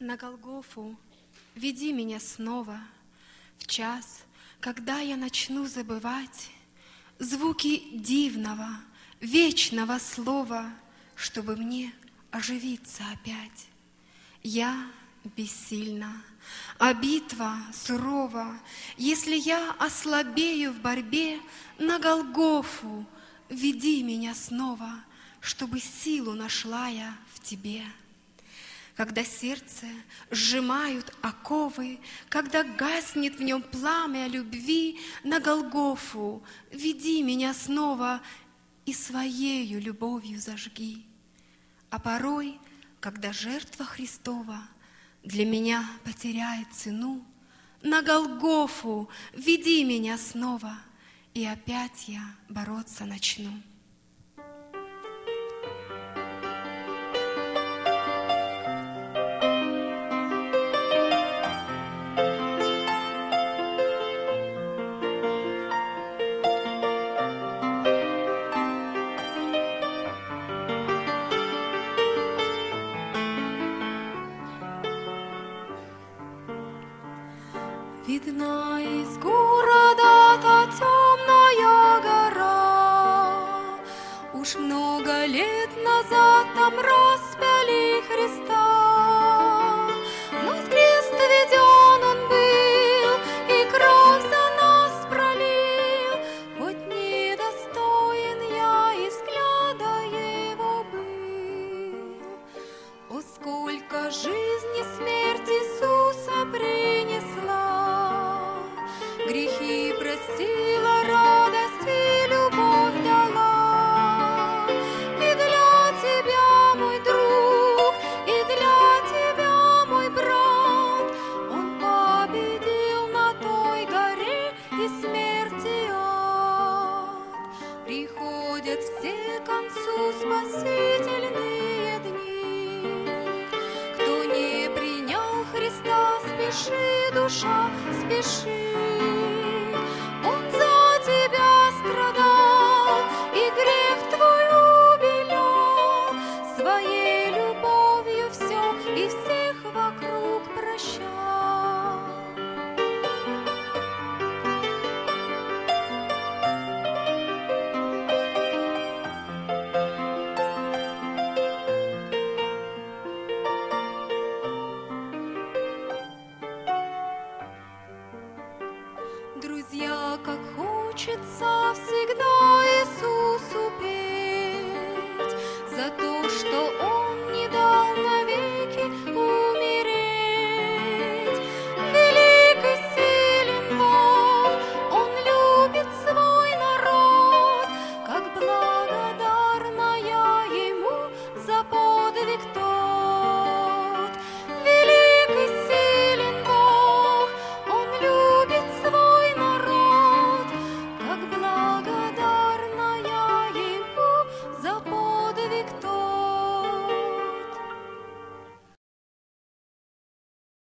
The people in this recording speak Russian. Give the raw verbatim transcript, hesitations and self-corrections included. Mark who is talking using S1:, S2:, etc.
S1: на Голгофу веди меня снова в час, когда я начну забывать звуки дивного, вечного слова, чтобы мне оживиться опять. Я бессильна, а битва сурова. Если я ослабею в борьбе, на Голгофу веди меня снова, чтобы силу нашла я в Тебе. Когда сердце сжимают оковы, когда гаснет в нем пламя любви, на Голгофу веди меня снова и своею любовью зажги. А порой, когда жертва Христова для меня потеряет цену, на Голгофу веди меня снова, и опять я бороться начну.
S2: Видна из города та темная гора, уж много лет назад там распяли Христа. Но с креста веден он был и кровь за нас пролил, хоть недостоин я и взгляда его был. О, сколько жизни смерть Иисуса принесла, грехи простила, радость и любовь дала. И для тебя, мой друг, и для тебя, мой брат, он победил на той горе и смерти ад. Приходят все к концу спасительные дни. Кто не принял Христа, спеши, душа, спеши.